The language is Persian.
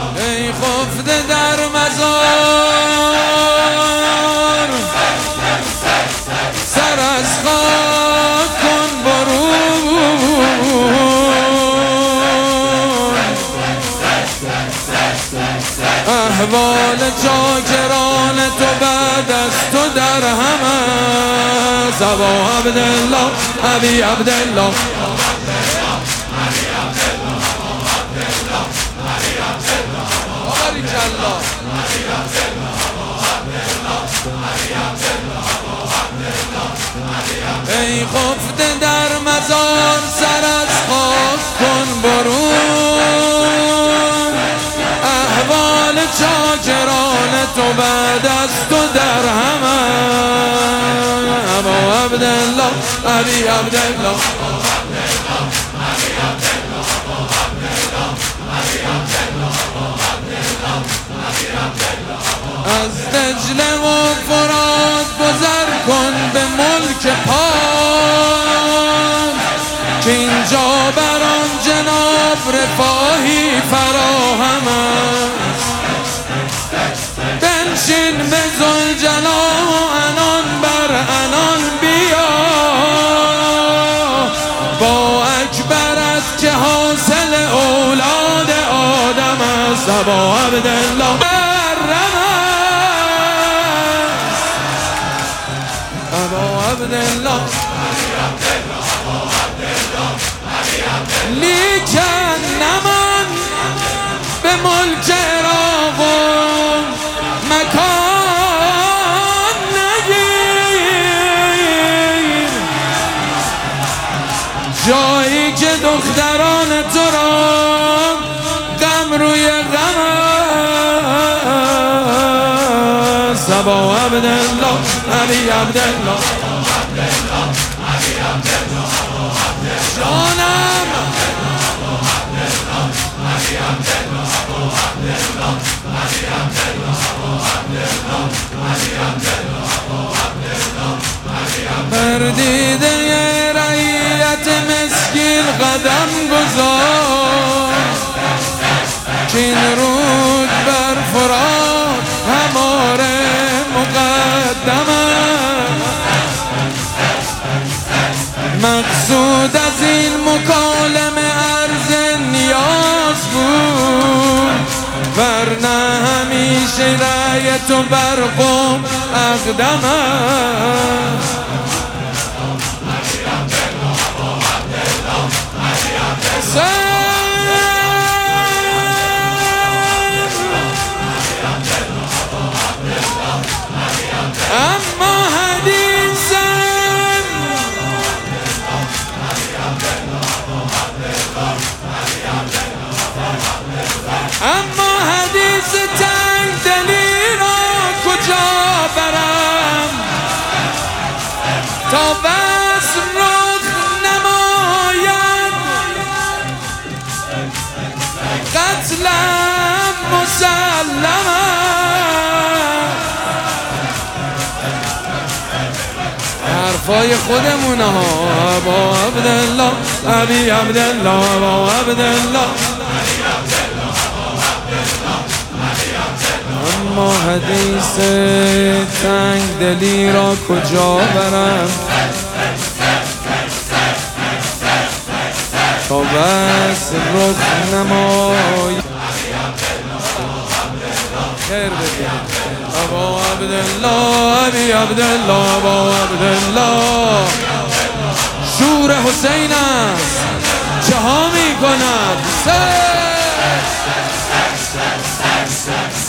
ای خفته در مزار سر از خاک کن برون احوال چاکران تو بعد از تو در همه ابا عبدالله ابی عبدالله ای خفته در مزار سر از خاک کن برون احوال چاکران تو بعد از تو در همه ابا عبدالله ابی عبدالله از دجله و فرات گذر کن به ملک پاک که اینجا بر آن جناب رفاهی فراهم است بنشین به ذوالجلال و انان بر انان بیا با اکبرت که حاصل اولاد آدم است ابا عبدالله ابا عبدالله لیکن نمان به ملک عراق و مکان نگیر جایی که دختران تو را غم روی غم است ابا عبدالله ابی عبدالله جانم بر دیده رعیت مسکین قدم گذار کین رود بر فرات هماره مقدمه مقصود از این مکالمه عرض نیاز بود ورنه همیشه رأی تو بر قوم اقدمه اما حدیث تنگ دلی را کجا برم تا بس رخ نماید قتلم مسلمه حرفای خودمونه ها ابا عبدالله ابی عبدالله ابا عبدالله اما حدیث تنگ دلی را کجا برم تا بس رخ نمای خیر بگیم ابا عبدالله ابی عبدالله ابا عبدالله شور حسین است چه ها می کند